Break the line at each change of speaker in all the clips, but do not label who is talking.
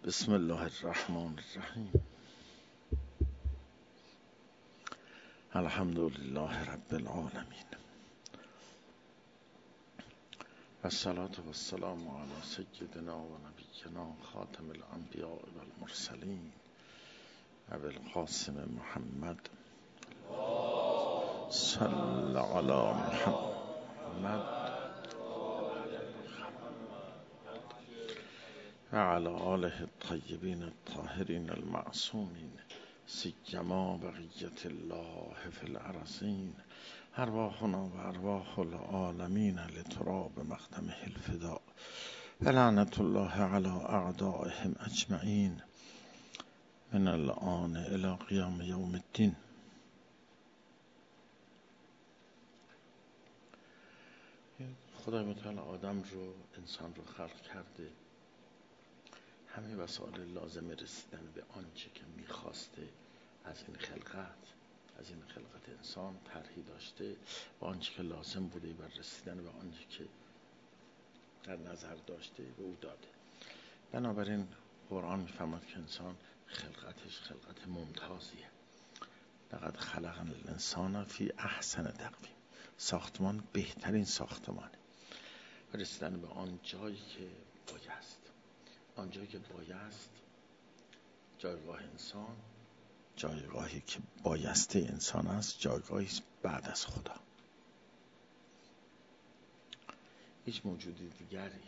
بسم الله الرحمن الرحیم. الحمد لله رب العالمین و الصلاة و السلام علی سیدنا و نبینا خاتم الانبیاء و المرسلین ابی القاسم محمد صلی علی محمد و علی آله الطیبین الطاهرین المعصومین سیما بقیت الله فی الارضین ارواحنا و ارواح العالمین لتراب مقدمه الفداء و لعنت الله علی اعدائهم اجمعین من الآن الی قیام یوم الدین. خدای متعال آدم رو، انسان رو خلق کرده، همه وسایل لازم رسیدن به آنچه که میخواسته از این خلقت انسان طرحی داشته و آنچه که لازم بوده بر رسیدن به آنچه که در نظر داشته به او داده. بنابراین قرآن میفرماید که انسان خلقتش خلقت ممتازیه. لقد خلقنا الانسان فی احسن تقویم. ساختمان بهترین ساختمانه و رسیدن به آن جایی که بایست. آن جایی که بایست، جایگاه انسان، جایگاهی که بایسته انسان است، جایگاهی بعد از خدا. هیچ موجودی دیگری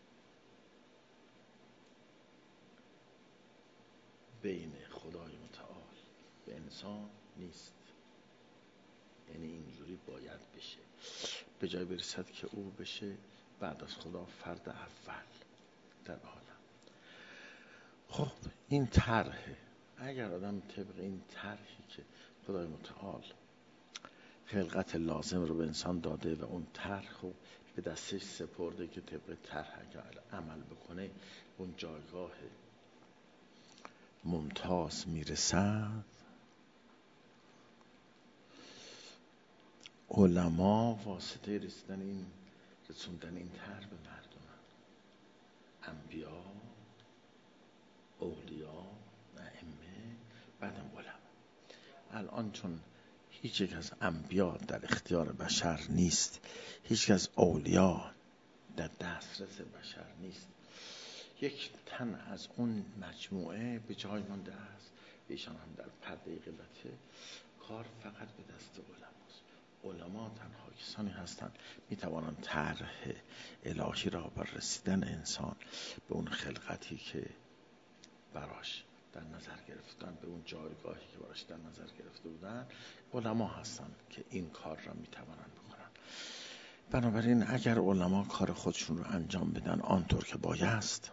بین خدای متعال و انسان نیست. یعنی اینجوری باید بشه، به جای برسد که او بشه بعد از خدا فرد اول در عالم. خب این طرحه. اگر آدم طبق این طرحی که خدای متعال خلقت لازم رو به انسان داده و اون طرح رو به دستش سپرده که طبق طرح اگر عمل بکنه اون جایگاه ممتاز میرسد، علما واسطه رسوندن این طرح به مردم، انبیا، اولیا، ائمه، بعدم علما. الان چون هیچ یک از انبیا در اختیار بشر نیست، هیچ یک از اولیا در دسترس بشر نیست، یک تن از اون مجموعه به جای مانده است. ایشان هم در پرده غیبته. کار فقط به دست علماست. علما تنها کسانی هستند میتوانند طرح الهی را بر رسیدن انسان به اون خلقتی که براش در نظر گرفتن، به اون جایگاهی که براش در نظر گرفته بودن، علما هستند که این کار را میتوانند بکنن. بنابراین اگر علما کار خودشون رو انجام بدن آنطور که بایست،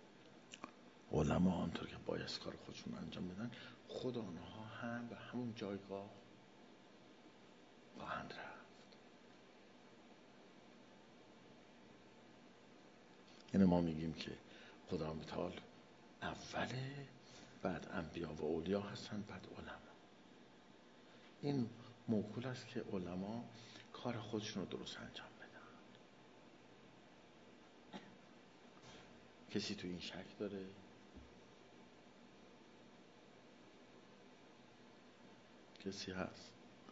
کار خودشون رو انجام بدن، خود آنها هم به همون جایگاه خواهند رفت. یعنی ما میگیم که خدا متعال اوله، بعد انبیا و اولیا هستن، بعد علما. این موکول است که علما کار خودشون رو درست انجام بدن. کسی تو این شک داره؟ کسی هست؟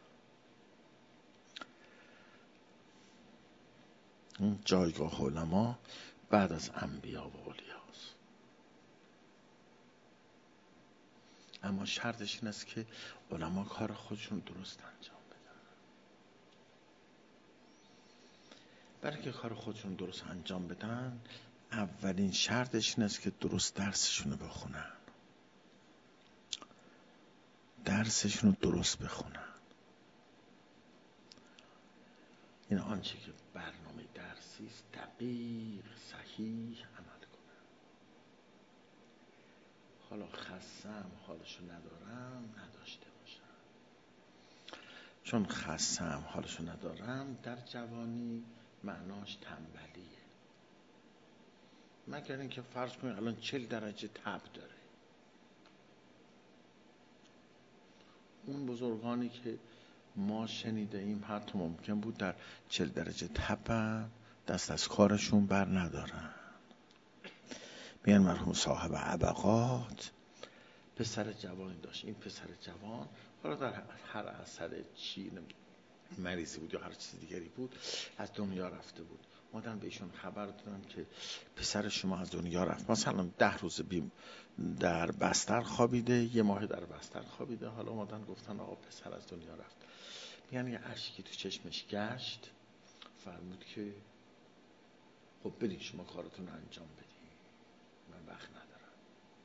این جایگاه علما بعد از انبیا و اولیاست. اما شرطش این است که علما کار خودشون درست انجام بدن. برای که کار خودشون درست انجام بدن، اولین شرطش این است که درست درسشون رو بخونن. درسشون رو درست بخونن. این آنچه که برنامه درسی است دقیق صحیح عمل کنن. حالا خستم حالشو ندارم نداشته باشم. چون خستم حالشو ندارم در جوانی معناش تنبلیه. مگر اینکه فرض کنید الان 40 درجه تب داره. اون بزرگانی که ما شنیده ایم حتی ممکن بود در 40 درجه تب دست از کارشون بر ندارن. میگن مرحوم صاحب عبقات پسر جوانی داشت. این پسر جوان حالا در هر اثر مریضی بود یا هر چیز دیگری بود از دنیا رفته بود. مادرم به ایشون خبر دادن که پسر شما از دنیا رفت. مثلا 10 روز در بستر خوابیده، 1 ماه در بستر خوابیده. حالا مادرم گفتن آقا پسر از دنیا رفت. میگن یه اشکی تو چشمش گشت، فرمود که خب برید شما کارتون رو انجام بدید، من وقت ندارم.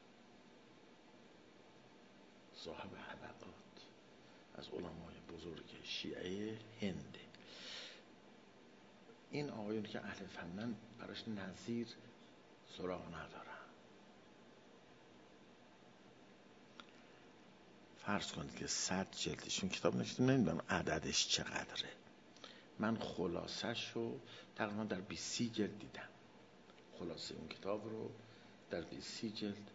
صاحب حلقات از علمای بزرگ شیعه هنده. این آقایون که اهل فنن براش نظیر سراغ ندارن. فرض کنید که 100 جلدشون کتاب نوشته، نمیدونم عددش چقدره. من خلاصش رو تقریبا در 20 جلد دیدم. خلاصه اون کتاب رو در 20 جلد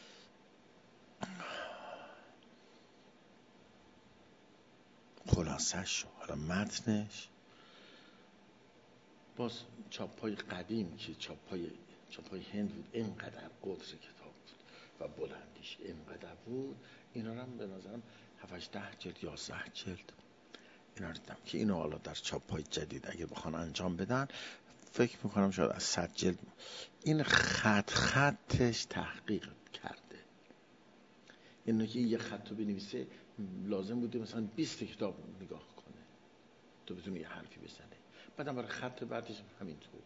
خلاصش رو، حالا متنش باز چاپای قدیم که چاپای هند بود، اینقدر قدر کتاب بود و بلندیش اینقدر بود. اینا رو هم به نظرم 7-10 جلد 11 جلد اینا رو دیدم که اینو حالا در چاپای جدید اگه بخوان انجام بدن فکر میکنم شاید از 100 جلد. این خطش تحقیق کرده. اینو که یه خط رو بنویسه لازم بوده مثلا 20 کتاب نگاه کنه تو بتونی یه حرفی بزنه. بعدم برای خط بعدش همینطور.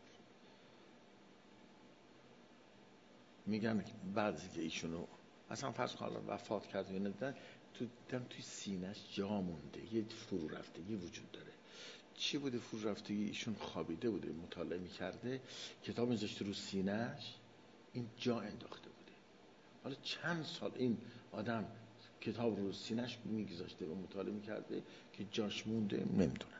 میگن بعد از که ایشونو اصلا فرض کن وفات کرد و ندیدن، توی سینه‌اش جا مونده، یه فرو رفتگی وجود داره. چی بوده فرو رفتگی؟ ایشون خوابیده بوده، مطالعه میکرده، کتاب میذاشته رو سینه‌اش، این جا انداخته بوده. حالا چند سال این آدم کتاب رو سینه‌اش میگذاشته و مطالعه میکرده که جاش مونده، نمیدونم.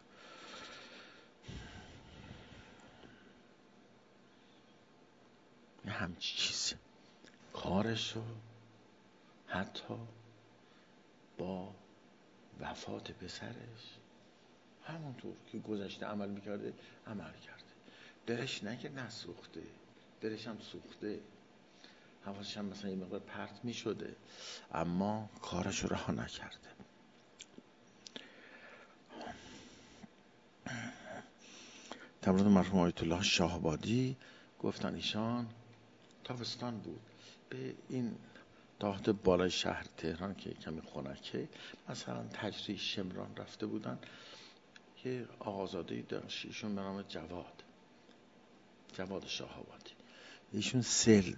همچی چیزی کارشو حتی با وفات پسرش همونطور که گذشته عمل میکرده عمل کرده. دلش نه که نسوخته، دلش هم سوخته، حواسش هم مثلا یه مقدار پرت میشده، اما کارش رو رها نکرده. در مورد مرحوم آیت الله شاهآبادی گفتن ایشان تابستان بود، به این دهات بالای شهر تهران که کمی خنکه، مثلا تجریش شمران رفته بودن. یه آقازاده‌ای داشت ایشون به نام جواد شاهآبادی. ایشون سل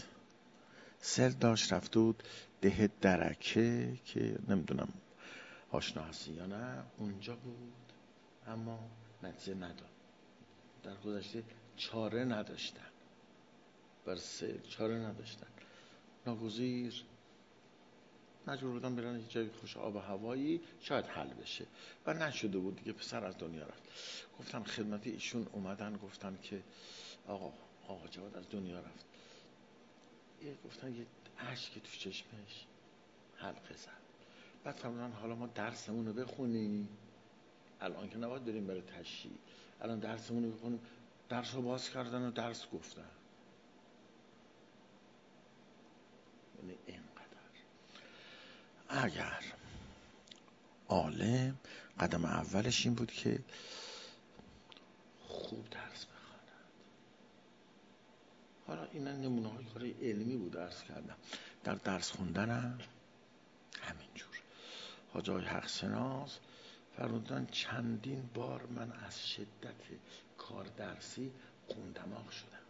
داشت رفته بود ده درکه که نمیدونم آشنا هستی یا نه، اونجا بود اما نتیجه نداد. در گذشته چاره نداشتن، بر سیل چاره نداشتن، ناگزیر مجبور بودن برن یه جای خوش آب و هوایی شاید حل بشه و نشده بود دیگه. پسر از دنیا رفت. گفتن خدمت ایشون اومدن گفتن که آقا جواد از دنیا رفت. گفتن یه اشک تو چشمش حلقه زد. بعد فرمودن حالا ما درسمون رو بخونیم، الان که نباید بریم برای تشییع، الان درسمون رو بخونیم. درس رو باز کردن و درس گفتن. یعنی اینقدر اگر عالم قدم اولش این بود که خوب درس بخواند. حالا اینا نمونه های کار علمی بود درس کردم. در درس خوندنم همینجور. حاج آقای حق شناس فرمودن چندین بار من از شدت کار درسی دماغ شدم.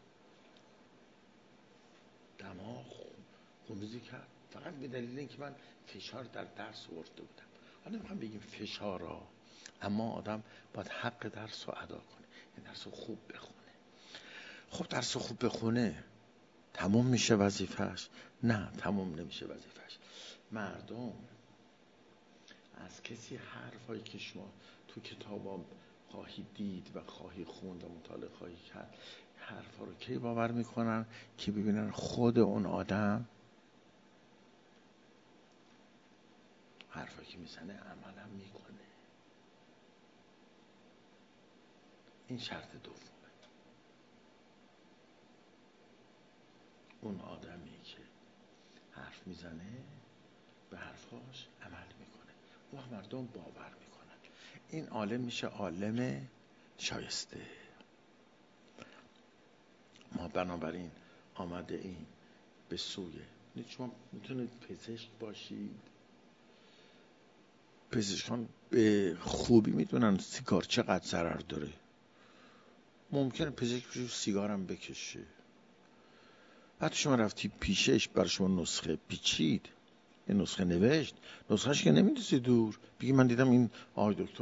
دماغ خونریزی کرد فقط به دلیل اینکه من فشار در درس آورده بودم. حالا نمیخوام بگیم فشارا، اما آدم باید حق درس رو ادا کنه، این درس رو خوب بخونه. خب درس رو خوب بخونه تموم میشه وظیفه‌اش؟ نه، تموم نمیشه وظیفه‌اش. مردم از کسی حرفایی که شما تو کتابا خواهی دید و خواهی خوند و مطالعه خواهی کرد، حرفا رو کی باور میکنن؟ که ببینن خود اون آدم حرفایی که میزنه عملم میکنه. این شرط دومه. اون آدمی که حرف میزنه به حرفاش عمل میکنه، اون مردم باور میکنن. این عالم میشه عالم شایسته. ما بنابراین آمده ایم به سوی، شما میتونید پزشک باشید، پزشکان به خوبی میدونن سیگار چقدر ضرر داره. ممکنه پزشک بشه سیگار هم بکشه، بعد شما رفتی پیشش برای شما نسخه پیچید، یه نسخه نوشت، نسخهش که نمیدوزی دور، بگی من دیدم این آقای دکتر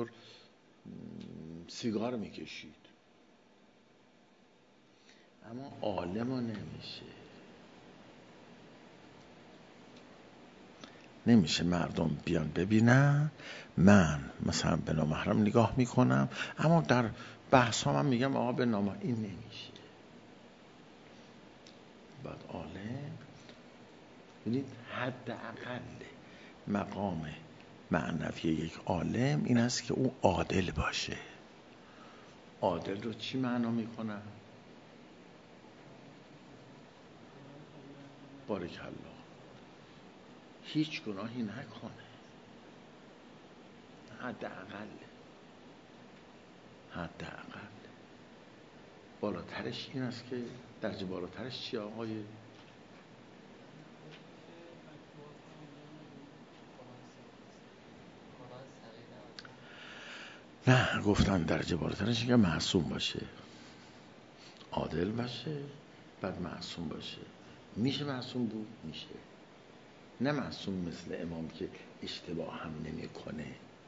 سیگار میکشید. اما عالمو نمیشه مردم بیان ببینن من مثلا به نامحرم نگاه میکنم، اما در بحث ها من میگم آقا به نامحرم. این نمیشه. بعد عالم، ببینید حداقل مقام معنوی یک عالم این است که او عادل باشه. عادل رو چی معنا میکنن؟ بارک الله، هیچ گناهی نکنه. حداقل بالاترش این است که درجه بالاترش چی آقای؟ نه، گفتن درجه بالاترش که معصوم باشه، عادل باشه، بعد معصوم باشه. میشه معصوم بود؟ میشه. نه معصوم مثل امام که اشتباه هم نمیکنه.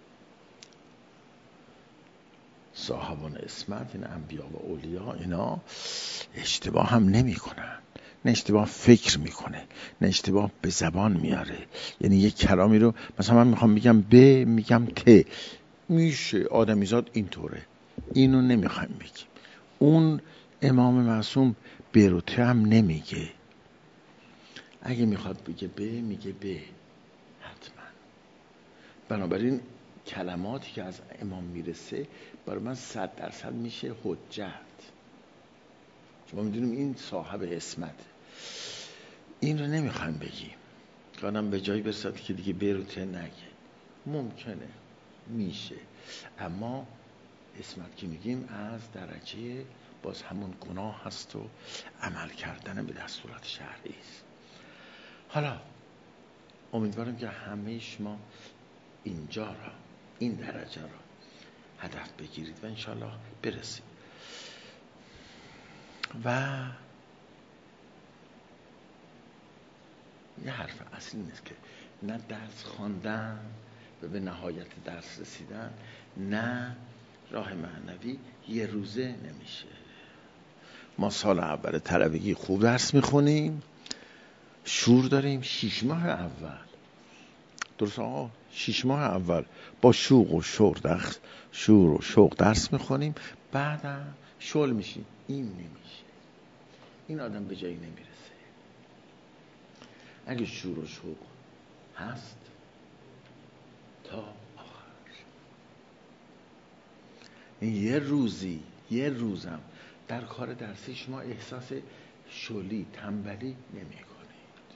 صاحبان اسمت، این انبیا و اولیا، اینا اشتباه هم نمیکنن. نه اشتباه فکر میکنه، نه اشتباه به زبان میاره. یعنی یک کلامی رو مثلا من میخوام بگم ب، میگم ت، میشه آدمیزاد اینطوره، اینو نمیخوایم بگیم. اون امام معصوم ب رو ت هم نمیگه. اگه میخواد بگه ب، میگه ب حتما. بنابراین کلماتی که از امام میرسه برای من 100% میشه حجت. شما میدونیم این صاحب اسمت، این رو نمیخوایم بگیم که آدم به جایی برسد که دیگه ب رو ت نگه. ممکنه، میشه، اما اسمت که میگیم از درجه باز همون گناه هست و عمل کردن به دستورات شرعی است. حالا امیدوارم که همه شما اینجا را، این درجه را هدف بگیرید و انشالله برسید. و یه حرف اصلی نیست که نه درس خواندن و به نهایت درس رسیدن، نه راه معنوی یه روزه نمیشه. ما سال اول طلبگی خوب درس میخونیم، شور داریم. 6 ماه اول، درست آقا، 6 ماه اول با شور و شوق درس میخونیم، بعدم شل میشیم. این نمیشه. این آدم به جایی نمیرسه. اگه شور و شوق هست تا آخر، یه روزم در کار درسی شما احساس شلی، تنبلی نمی کنید.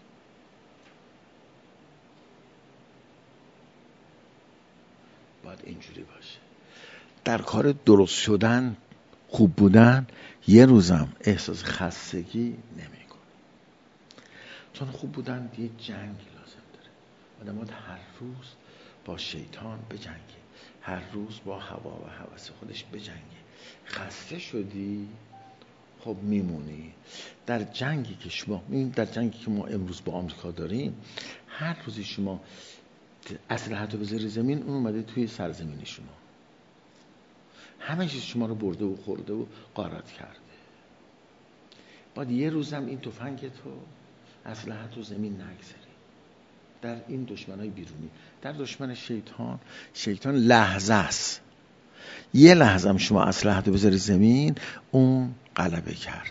باید اینجوری باشه. در کار درست شدن، خوب بودن، یه روزم احساس خستگی نمی کنید. چون خوب بودن یه جنگ لازم داره. آدم باید هر روز با شیطان بجنگه، هر روز با هوا و هوس خودش بجنگه. خسته شدی، خب میمونی. در جنگی که ما امروز با آمریکا داریم، هر روزی شما اسلحه‌تو بذاری زمین، اون اومده توی سرزمین شما، همه چیز شما رو برده و خورده و غارت کرده. باید یه روزم این تفنگتو، اسلحه‌تو زمین نگذاری. در این دشمنای بیرونی، در دشمن شیطان لحظه است. یه لحظه هم شما اسلحه‌تو بذاری زمین، اون غلبه کرده.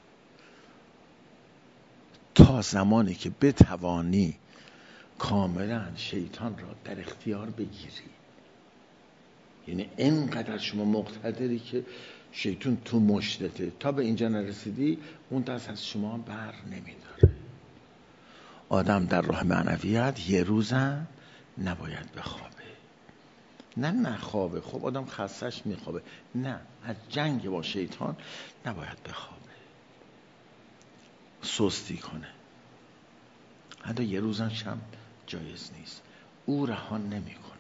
تا زمانی که بتوانی کاملا شیطان را در اختیار بگیری، یعنی اینقدر شما مقتدری که شیطون تو مشتته، تا به اینجا نرسیدی اون دست از شما بر نمیداره. آدم در راه معنویت یه روزم نباید بخوابه. نه نخوابه، خب آدم خستش میخوابه، نه، از جنگ با شیطان نباید بخوابه، سستی کنه، حتی یه روزش هم جایز نیست، او رها نمیکنه.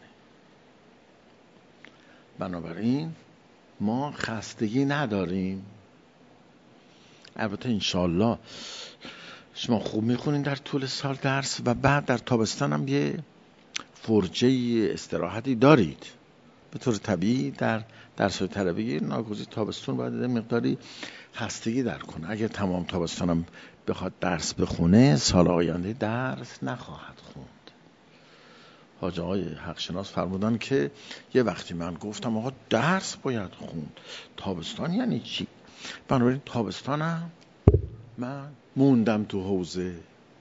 بنابراین ما خستگی نداریم. البته انشالله شما خوب میخونین در طول سال درس و بعد در تابستان هم یه فرجه استراحتی دارید. به طور طبیعی در درس‌های تربیتی ناگزیر تابستون باید مقداری خستگی در کنه. اگر تمام تابستان هم بخواد درس بخونه، سال آینده درس نخواهد خوند. حاج آقای حقشناس فرمودن که یه وقتی من گفتم آقا درس باید خوند، تابستان یعنی چی؟ بنابراین تابستانم من موندم تو حوزه.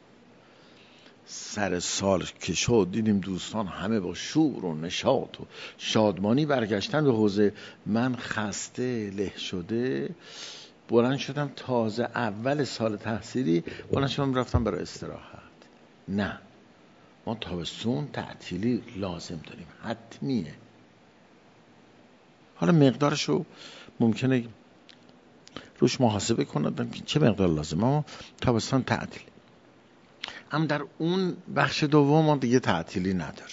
سر سال که شد دیدیم دوستان همه با شور و نشاط و شادمانی برگشتن به حوزه، من خسته له شده بلند شدم، تازه اول سال تحصیلی بلند شدم رفتم برای استراحت. نه، ما تابستون تعطیلی لازم داریم، حتمیه. حالا مقدارشو ممکنه روش محاسبه کنم که چه مقدار لازم، اما تابستان تعطیلی. اما در اون بخش دوم ما دیگه تعطیلی نداره.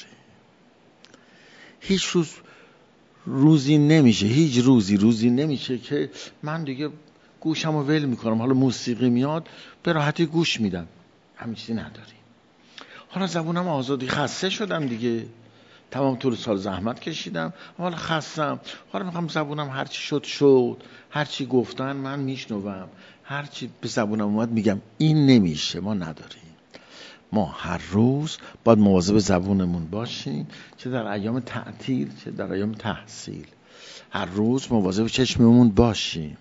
هیچ روزی نمیشه، هیچ روزی نمیشه که من دیگه گوشمو ول میکنم، حالا موسیقی میاد به راحتی گوش میدم، همین چیزی نداریم. حالا زبونم آزادی، خسته شدم دیگه، تمام طول سال زحمت کشیدم، حالا خستم، حالا میخوام زبونم هرچی شد، هرچی گفتن من میشنوم، هرچی به زبونم اومد میگم. این نمیشه، ما نداریم. ما هر روز باید مواظب زبونمون باشیم، چه در ایام تعطیل چه در ایام تحصیل. هر روز مواظب چشممون باشیم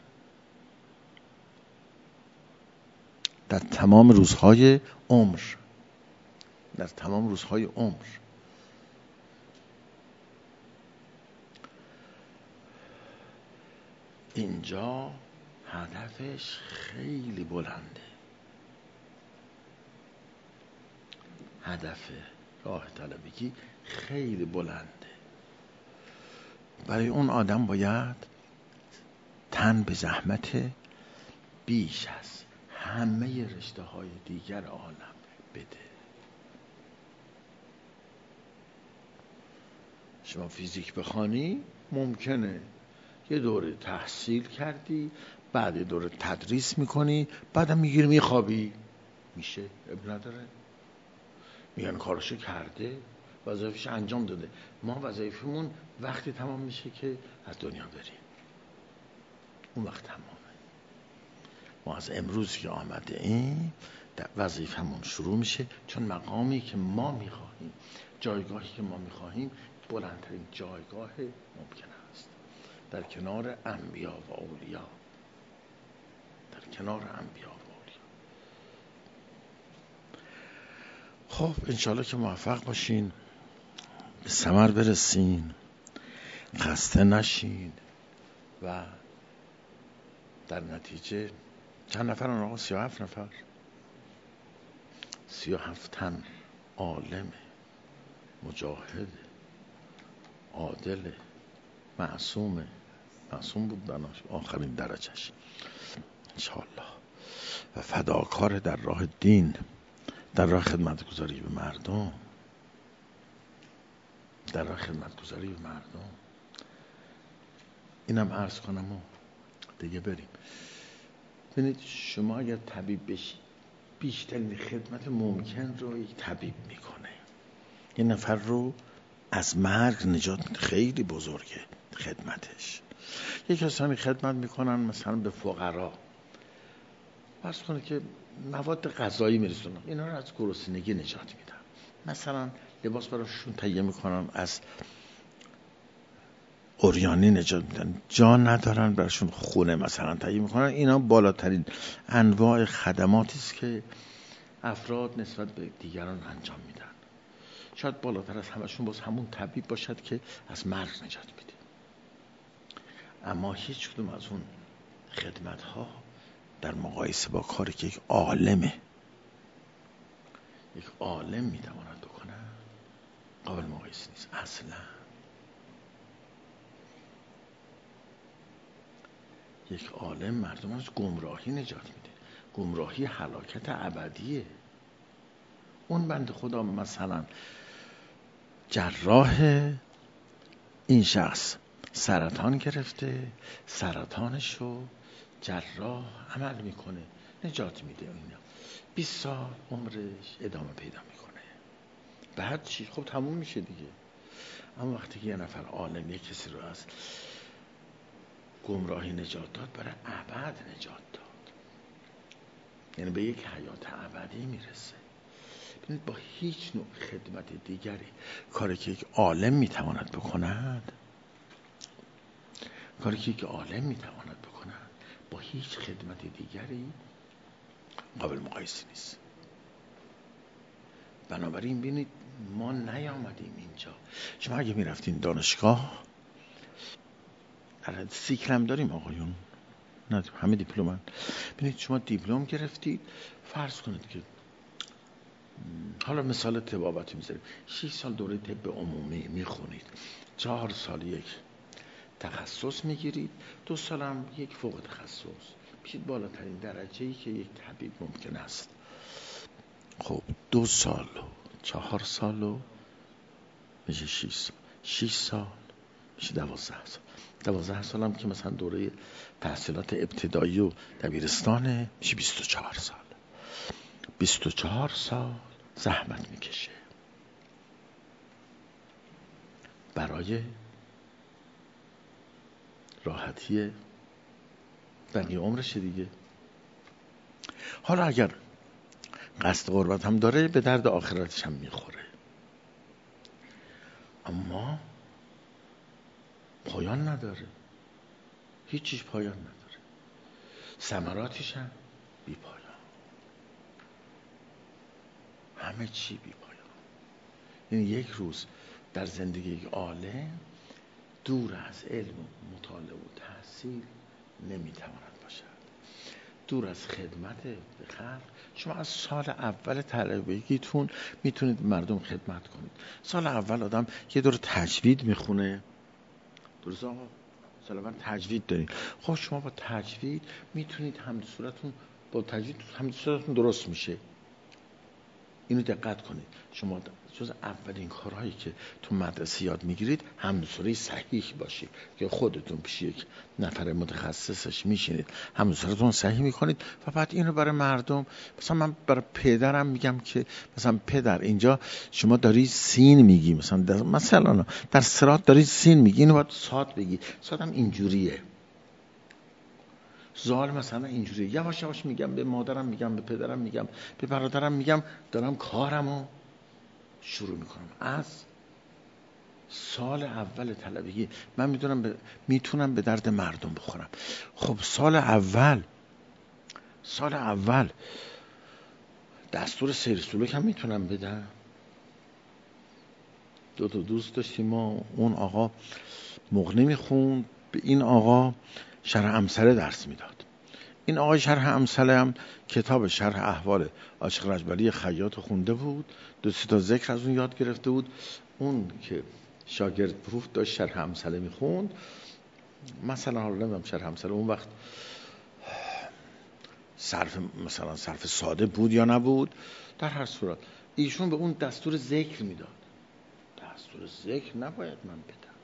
در تمام روزهای عمر. اینجا هدفش خیلی بلنده. هدف راه طلبگی خیلی بلنده. برای اون آدم باید تن به زحمت بیش از همه رشته های دیگر عالم بده. شما فیزیک بخوانی ممکنه یه دوره تحصیل کردی، بعد یه دوره تدریس میکنی، بعدم میگیری میخوابی، میشه، اب نداره، میگن کارشو کرده، وظایفش انجام داده. ما وظایفمون وقتی تمام میشه که از دنیا بریم، اون وقت تمامه. ما از امروز که آمده ایم وظیفمون شروع میشه، چون مقامی که ما میخواهیم، جایگاهی که ما میخواهیم بلندترین جایگاه ممکن است، در کنار انبیا و اولیا. خب انشالله که موفق باشین، به ثمر برسین، خسته نشین و در نتیجه چند نفرن آقا؟ 37 نفر، 37 تن عالم، مجاهد، عادل، معصوم بود در آخرین درجهش انشاءالله، و فداکار در راه دین، در راه خدمتگزاری به مردم، اینم عرض کنم و دیگه بریم. ببینید شما اگر طبیب بشید، بیشترین خدمت ممکن رو یک طبیب میکنه. یه نفر رو از مرگ نجات میده، خیلی بزرگه خدمتش. یک کسانی خدمت میکنن مثلا به فقرا، فرض کنه که مواد غذایی میرسونن، اینا رو از گرسنگی نجات میدن. مثلا لباس براشون تهیه میکنن، از عریانی نجات میدن، جا ندارن براشون خونه مثلا تهیه میکنن. اینا بالاترین انواع خدماتی است که افراد نسبت به دیگران انجام میدن. شاید بالاتر از همشون باز همون طبیب باشد که از مرگ نجات میده. اما هیچ کدوم از اون خدمت ها در مقایسه با کاری که یک عالم میتواند بکنه قابل مقایسه نیست اصلا. یک عالم مردم از گمراهی نجات میده. گمراهی هلاکت ابدیه. اون بنده خدا مثلا جراح، این شخص سرطان گرفته، سرطانشو جراح عمل میکنه نجات میده، اینا 20 سال عمرش ادامه پیدا میکنه. بعد چی؟ خب تموم میشه دیگه. اما وقتی که یه نفر عالم یک کسی رو از گمراهی نجات داد، برای ابد نجات داد، یعنی به یک حیات ابدی میرسه. ببینید با هیچ نوع خدمت دیگری کاری که یک عالم میتواند بکند، با هیچ خدمت دیگری قابل مقایسه نیست. بنابراین ببینید ما نیامدیم اینجا. شما اگه میرفتین دانشگاه، سیکل هم داریم آقایون، نه همه دیپلمن. ببینید شما دیپلم گرفتید، فرض کنید که حالا مثال طبابت میذاریم، 6 سال دوره طب عمومی میخونید، 4 سال یک تخصص میگیرید، 2 سال هم یک فوق تخصص، میشید بالاترین درجه‌ای که یک طبیب ممکن است. خب 2 سال و 4 سال و میشه 6 سال، 6 سال میشه 12 سال. 12 سال هم که مثلا دوره تحصیلات ابتدایی و دبیرستانه، میشه 24 سال. 24 سال زحمت میکشه برای راحتی بقیه عمرش دیگه. حالا اگر قصد قربت هم داره، به درد آخرتش هم میخوره، اما پایان نداره، هیچیش پایان نداره، ثمراتش هم بی پایان، همه چی بی پایان. یعنی یک روز در زندگی یک عالم دور از علم و مطالعه و تحصیل نمیتواند باشد، دور از خدمت به خلق. شما از سال اول طلبگیتون میتونید مردم خدمت کنید. سال اول آدم یه دور تجوید میخونه، درست آقا؟ سال اول تجوید دارید. خب شما با تجوید میتونید حمد سورتون، با تجوید حمد سورتون درست میشه. اینو دقت کنید، شما جز اولین کارهایی که تو مدرسه یاد میگیرید حمد سوره صحیح باشه، که خودتون پیش یک نفر متخصصش میشینید حمد سوره‌تون صحیح میکنید و بعد اینو برای مردم، مثلا من برای پدرم میگم که مثلا پدر اینجا شما داری سین میگی، مثلا در صراط داری سین میگی، اینو باید صاد بگی، صاد هم اینجوریه، زال مثلا اینجوری. یواش یواش میگم، به مادرم میگم، به پدرم میگم، به برادرم میگم، دارم کارمو شروع میکنم. از سال اول طلبگی من میتونم به درد مردم بخورم. خب سال اول دستور سیر سلوک هم میتونم بدم. 2 دوست داشتیم ما، اون آقا مغنی میخوند، به این آقا شرح امثله درس میداد. این آقای شرح امثله هم کتاب شرح احوال عاشق رجبری خیاط خونده بود، 2-3 تا ذکر از اون یاد گرفته بود. اون که شاگرد پروف داشت شرح امثله میخوند، مثلا حالا نمیدونم شرح امثله اون وقت صرف ساده بود یا نبود، در هر صورت ایشون به اون دستور ذکر میداد. دستور ذکر نباید من بدم،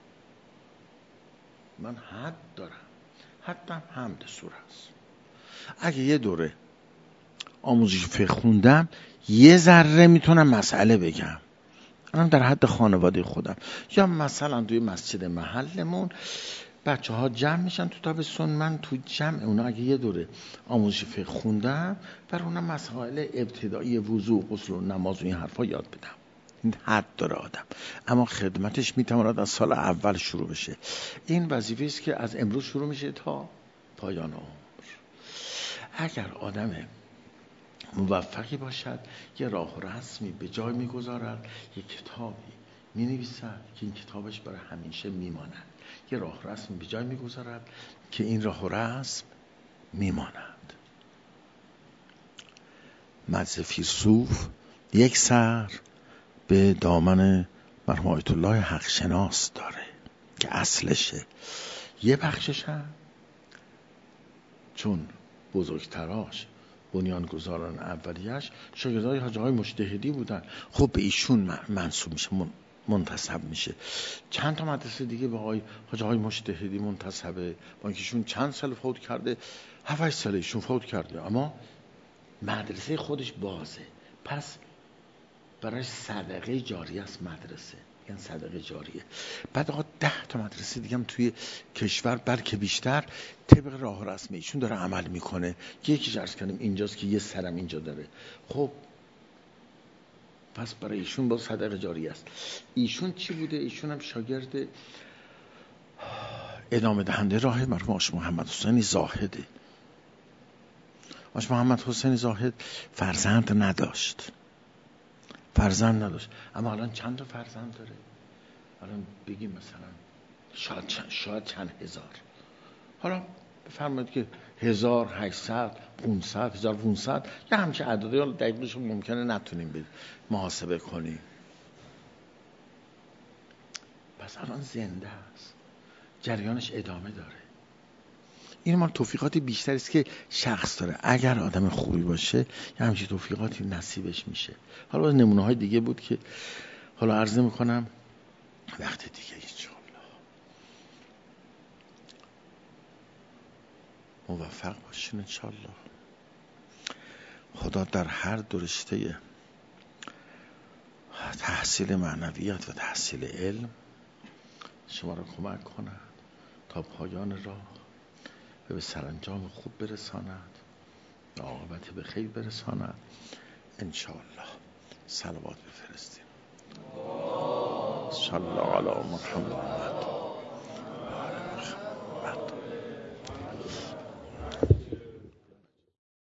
من حد دارم، حدم حمد سوره است. اگه یه دوره آموزش فقه خوندم، یه ذره میتونم مسئله بگم، منم در حد خانواده خودم. یا مثلا توی مسجد محلمون بچه ها جمع میشن تو تابستون، من تو جمع اونا اگه یه دوره آموزش فقه خوندم، بر اونا مسائل ابتدایی وضو، غسل و نماز و این حرفا یاد بدم. این حد داره آدم، اما خدمتش میتواند از سال اول شروع بشه. این وظیفه است که از امروز شروع میشه تا پایان عمر. اگر آدم موفقی باشد، یه راه و رسمی به جای میگذارد، یه کتابی مینویسد که این کتابش برای همیشه میماند. یه راه و رسم به جای میگذارد که این راه و رسم میماند. مجز فیلسوف یک سر به دامن مرحوم آیت الله حق شناس داره که اصلشه. یه بخشش هم چون بزرگتراش بنیانگذاران اولیش شاگردای حاجی های مجتهدی بودن، خب به ایشون منسوب میشه، منتسب میشه. چند تا مدرسه دیگه به حاجی های مجتهدی منتسبه، با اینکه ایشون چند سال فوت کرده، 7-8 سال ایشون فوت کرده، اما مدرسه خودش بازه. پس برای صدقه جاریه است مدرسه، یعنی صدقه جاریه. بعد آقا 10 تا مدرسه دیگه هم توی کشور بلکه بیشتر طبق راه و رسم ایشون داره عمل میکنه. یکیش عرض کردیم اینجاست که یه سرم اینجا داره. خب پس برای ایشون با صدقه جاریه است. ایشون چی بوده؟ ایشون هم شاگرد ادامه دهنده راه مرحوم آقا محمد حسینی زاهده. آقا محمد حسینی زاهد فرزند نداشت، اما الان چند تا فرزند داره؟ الان بگیم مثلا شاید چند هزار. حالا بفرمایید که 1800 500 1500 یا همچه عددی، حالا دقیقش ممکنه نتونیم محاسبه کنیم. پس الان زنده است، جریانش ادامه داره. این مال توفیقاتی بیشتری است که شخص داره. اگر آدم خوبی باشه یه همچین توفیقاتی نصیبش میشه. حالا نمونه های دیگه بود که حالا عرض میکنم وقت دیگه انشاءالله. موفق باشین انشاءالله. خدا در هر درشته تحصیل معنویات و تحصیل علم شما را کمک کند تا پایان راه و به سرانجام خوب برساند و عاقبت به خیر برساند انشاءالله. صلوات بفرستیم. صلی الله علی محمد.